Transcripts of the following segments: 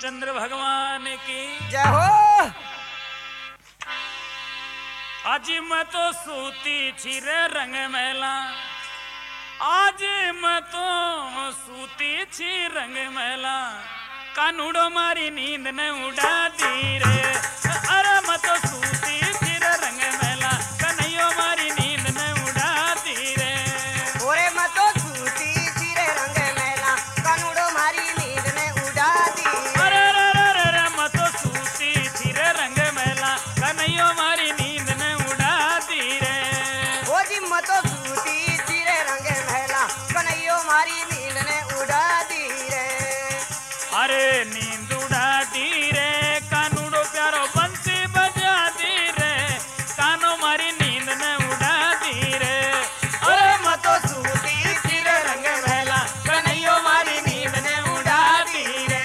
रामचंद्र भगवान की जय हो। आज मैं तो सूती छिरे रंग मैला, आज मैं तो सूती छी रंग मैला, कानूड़ो मारी नींद ने उड़ा दी रे। अरे मैं तो सूती छिरे रंग मैला, कन्हैया मारी नींद ने उड़ा दी रे। ओरे मैं तो सूती छिरे रंग मैला, कानूड़ो मारी नींद ने उड़ा दी। अरे रे रे रे रे मैं तो सूती छिरे रंग मैला, कन्हैया मारी नींद ने उड़ा दी रे। ओ जी मैं तो सूती छिरे रंग मैला, कन्हैया मारी नींद ने उड़ा दी रे। अरे नींद उड़ा दी रे, कानूड़ो प्यारो बंसी बजा दी रे, कानो मारी नींद ने उड़ा दी रे। अरे मैं तो सूती छिरे रंग मैला, कन्हैया मारी नींद ने उड़ा दी रे।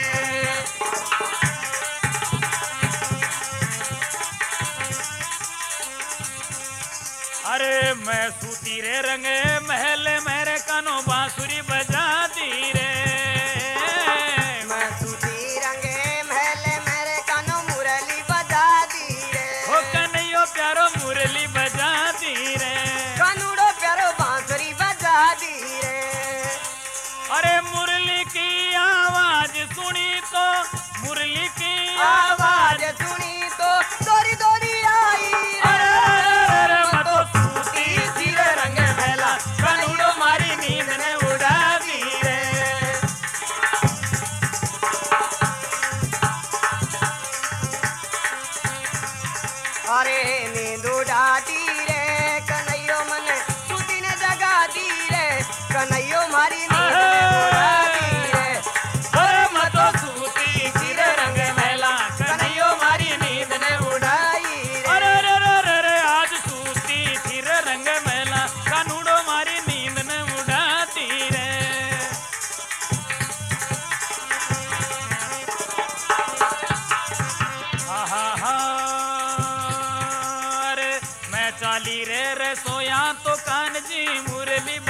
अरे मैं सूती रे रंग महल मेरे कानो बांसुरी बजा दी रे। मैं सूती रंगे महल मेरे कानो मुरली बजा दी रे। हो कन्हैया प्यारो मुरली बजा दी रे। कानूड़ो प्यारो बांसुरी बजा दी रे। अरे मुरली की आवाज सुनी तो, मुरली की आवाज सुनी तो दोरी दोरी आई रे। अरे अरे मैं तो सूती छिरे रंग मैला, कानूड़ो मारी नींद ने उड़ा दी रे। अरे नींद उड़ाती रे, कन्हैयो मन सूती ने जगा दी रे। कन्हैयो मारी नींद ने उड़ा दी रे। अरे मैं तो सूती छिरे रंग मैला, कन्हैया मारी नींद ने उड़ाई रे। अरे रे रे रे रे आज सूती छिरे रंग मैला, कानूड़ो मारी नींद ने उड़ा दी रे। अरे मैं चाली रे रे सोया तो कान जी मुरली